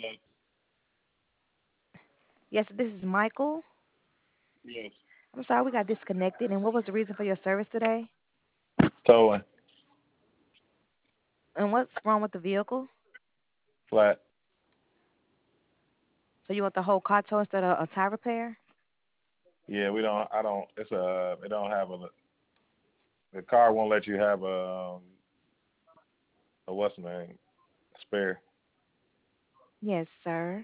Yes, Yes, this is Michael. yes. I'm sorry we got disconnected. And what was the reason for your service today? Towing, And what's wrong with the vehicle? flat. So you want the whole car tow instead of a tire repair? Yeah, we don't. I don't. It's a. It don't have a. The car won't let you have a what's the name spare. Yes, sir.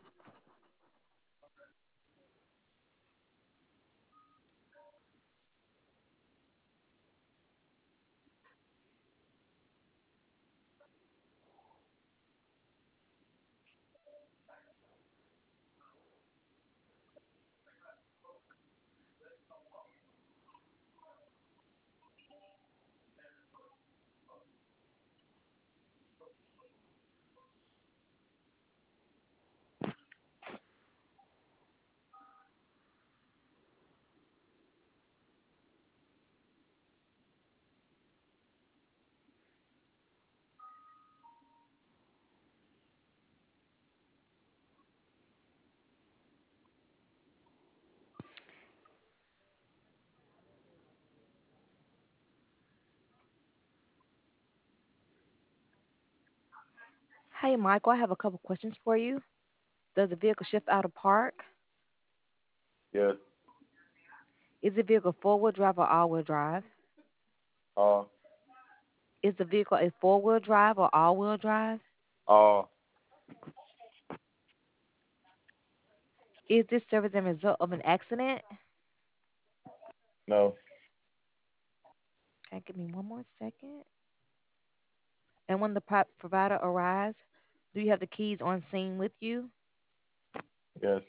Hey, Michael, I have a couple questions for you. Does the vehicle shift out of park? Yes. Is the vehicle four-wheel drive or all-wheel drive? Uh. Is the vehicle a four-wheel drive or all-wheel drive? Uh. Is this service a result of an accident? No. Okay, give me one more second. And when the provider arrives, do you have the keys on scene with you? Yes.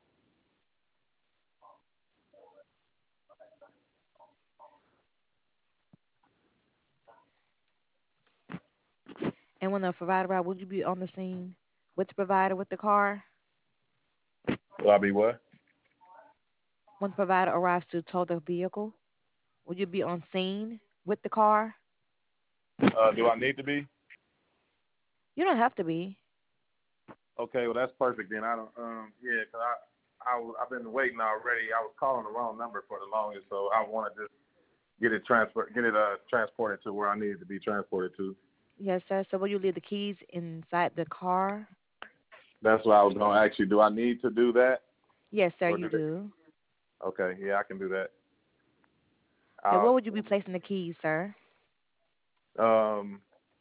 And when the provider arrives, will you be on the scene with the provider with the car? Will I be what? When the provider arrives to tow the vehicle, will you be on scene with the car? Do I need to be? You don't have to be. Okay. Well, that's perfect then. I don't. Yeah, 'cause I've been waiting already. I was calling the wrong number for the longest, so I want to just get it transported to where I need it to be transported to. Yes, sir. So will you leave the keys inside the car? That's what I was gonna ask you. Do I need to do that, Yes, sir, or you do they? do. Okay, yeah, I can do that. Okay, I'll where would you be placing the keys, sir? um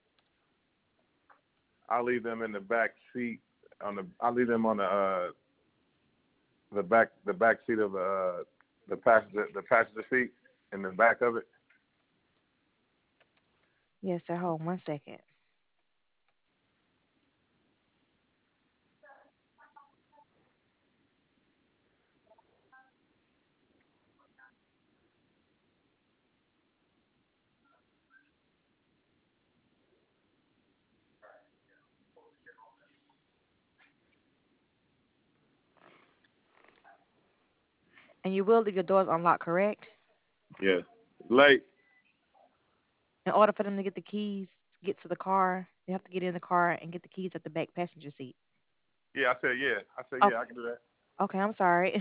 I'll leave them in the back seat on the. I'll leave them on the back seat of the passenger seat in the back of it. Yes, sir. Hold on one second. And you will leave your doors unlocked, correct? Yeah. Late. In order for them to get the keys, get to the car, they have to get in the car and get the keys at the back passenger seat. Yeah, I said yeah. I said yeah. I Okay, can do that. okay, I'm sorry.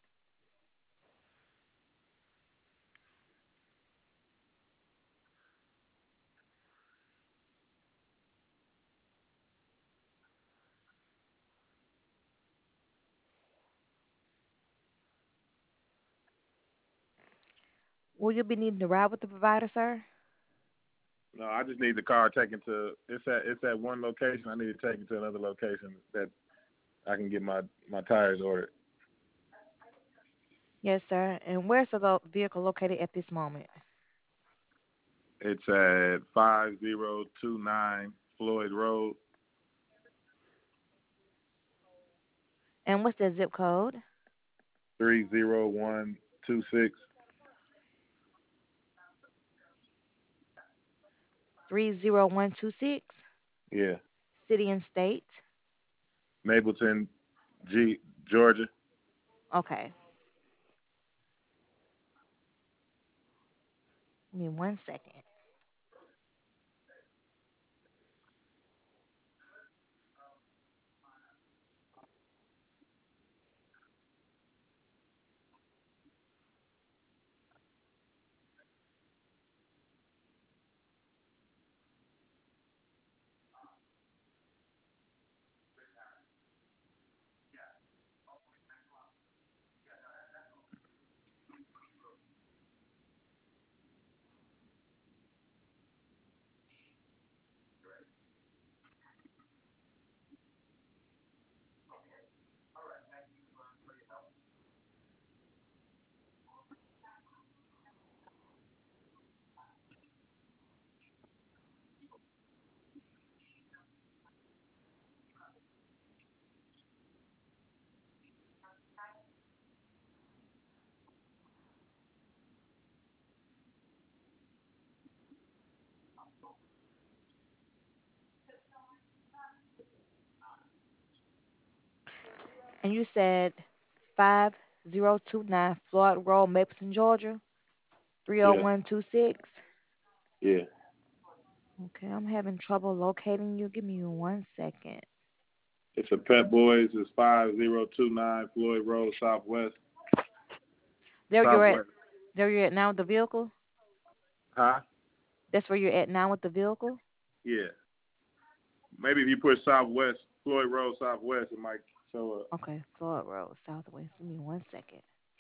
Will you be needing to ride with the provider, sir? No, I just need the car taken to. It's at one location. I need to take it to another location that I can get my tires ordered. Yes, sir. And where's the vehicle located at this moment? It's at 5029 Floyd Road, And what's the zip code? 30126. 30126, Yeah, city and state. Mapleton, Georgia. Okay, give me one second. And you said 5029 Floyd Road, Mapleton, Georgia, Yeah, 30126. yeah. Okay, I'm having trouble locating you. Give me 1 second. It's a Pep Boys. It's 5029 Floyd Road, Southwest. There you're at. Southwest. There you're at now with the vehicle. Huh? That's where you're at now with the vehicle. Yeah. Maybe if you put Southwest, Floyd Road, Southwest, it might show up. Okay, Floyd Road, Southwest. Give me 1 second.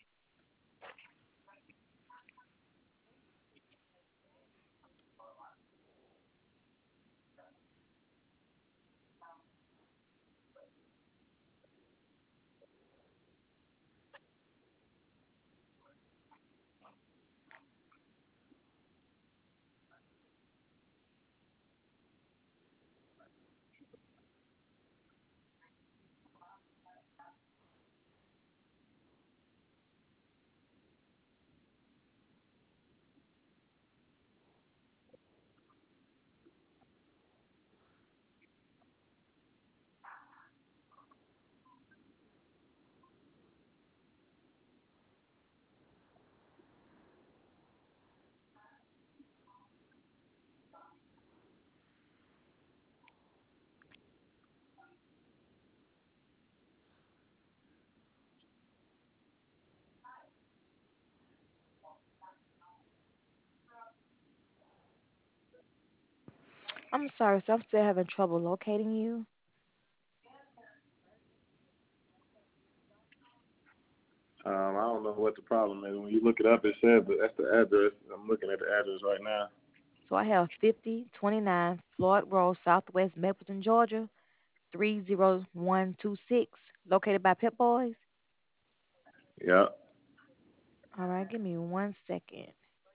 I'm sorry, so I'm still having trouble locating you. I don't know what the problem is. When you look it up, it says, but that's the address. I'm looking at the address right now. So I have 5029 Floyd Road, Southwest, Mapleton, Georgia, 30126. Located by Pip Boys. Yeah. All right, give me 1 second.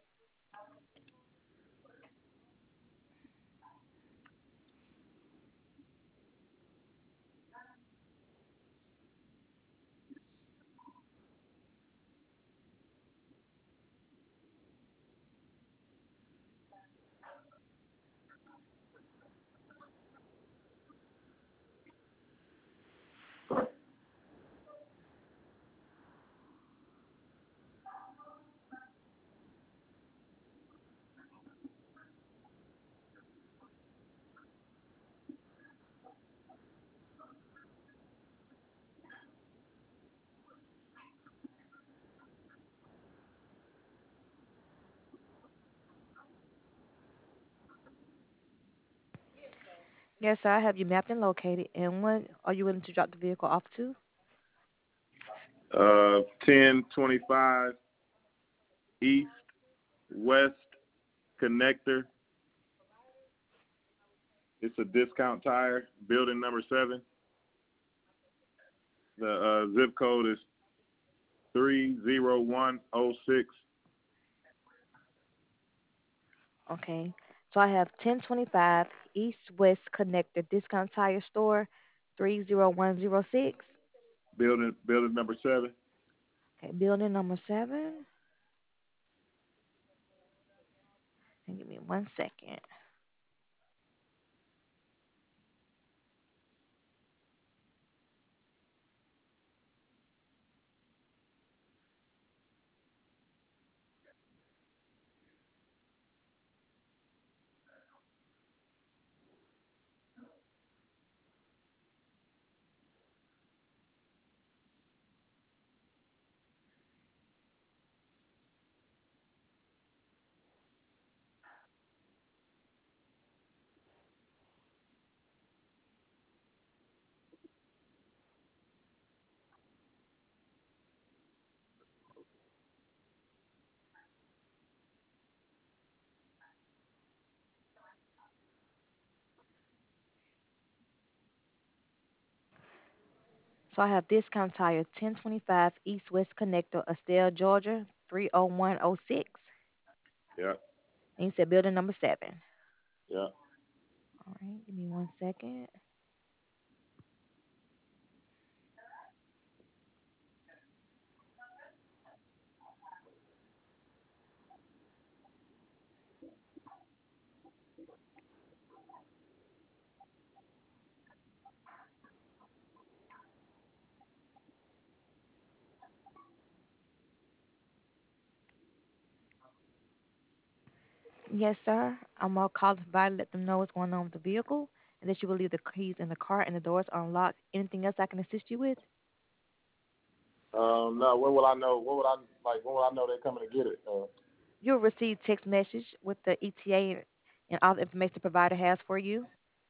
Yes, sir, I have you mapped and located. And when are you willing to drop the vehicle off to? 1025 East West Connector. It's a Discount Tire, building number 7. The zip code is 30106. Okay. So I have 1025 East West Connector Discount Tire Store, 30106. Building number 7. Okay, building number 7. And give me 1 second. So I have Discount Tire 1025 East West Connector, Estelle, Georgia, 30106. Yeah, And you said building number 7. yeah. All right, give me 1 second. Yes, sir. I'm gonna call the provider, let them know what's going on with the vehicle, and that you will leave the keys in the car and the doors unlocked. Anything else I can assist you with? No. When will I know? What would I like? When will I know they're coming to get it? You'll receive text message with the ETA and all the information the provider has for you.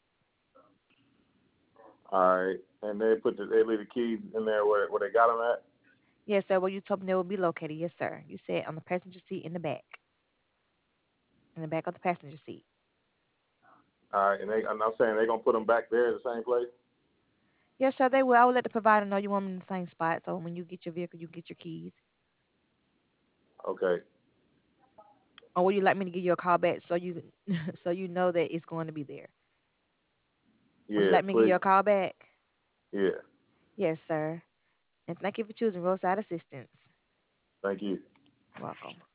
All right. And they leave the keys in there where they got them at. Yes, sir. Where you told them they will be located. Yes, sir. You said on the passenger seat in the back of the passenger seat. All right. And I'm saying they're gonna put them back there in the same place. Yes, sir. They will. I will let the provider know you want them in the same spot. So when you get your vehicle, you get your keys. Okay. Or would you like me to give you a call back so you so you know that it's going to be there? Would you Yeah. like me to give you Please. a call back? Yeah. Yes, sir. And thank you for choosing roadside assistance. Thank you. Welcome.